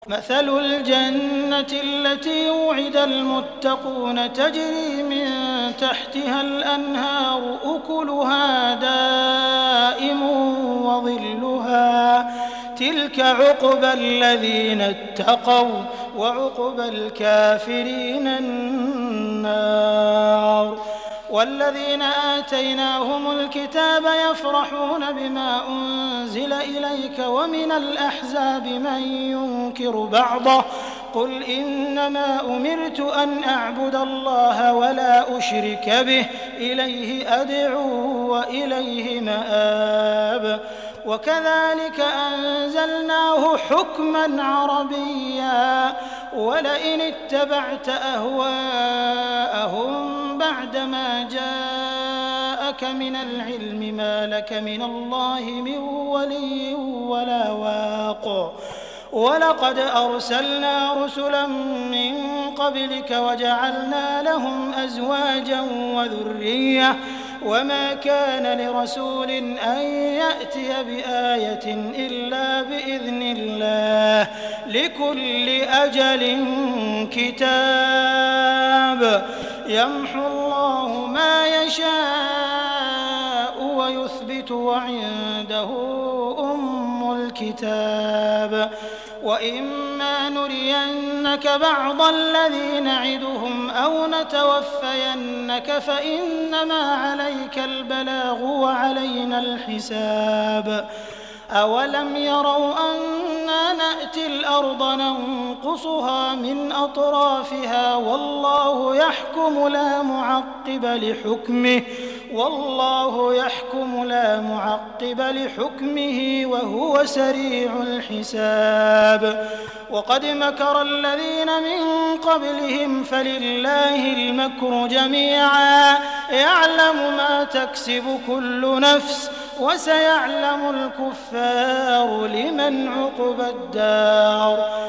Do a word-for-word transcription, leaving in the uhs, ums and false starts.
مثل الجنة التي وعد المتقون تجري من تحتها الأنهار أكلها دائم وظلها تلك عقبى الذين اتقوا وعقبى الكافرين النار. والذين آتيناهم الكتاب يفرحون بما أنزل إليك ومن الأحزاب من ينكر بعضه قل إنما أمرت أن أعبد الله ولا أشرك به إليه أدعو وإليه مآب. وكذلك أنزلناه حكما عربيا ولئن اتبعت أهواءهم بعدما جاءك من العلم ما لك من الله من ولي ولا واق. ولقد أرسلنا رسلا من قبلك وجعلنا لهم أزواجا وذرية وما كان لرسول أن يأتي بآية إلا بإذن الله لكل أجل كتاب يمحو الله ما يشاء ويثبت وعنده أم الكتاب. وإما نرينك بعض الذي نعدهم أو نتوفينك فإنما عليك البلاغ وعلينا الحساب. أولم يروا أنا نأتي الأرض ننقصها من أطرافها والله يحكم لا معقب لحكمه والله يحكم لا معقب لحكمه وهو سريع الحساب. وقد مكر الذين من قبلهم فلله المكر جميعا يعلم ما تكسب كل نفس وسيعلم الكفار لمن عقبى الدار.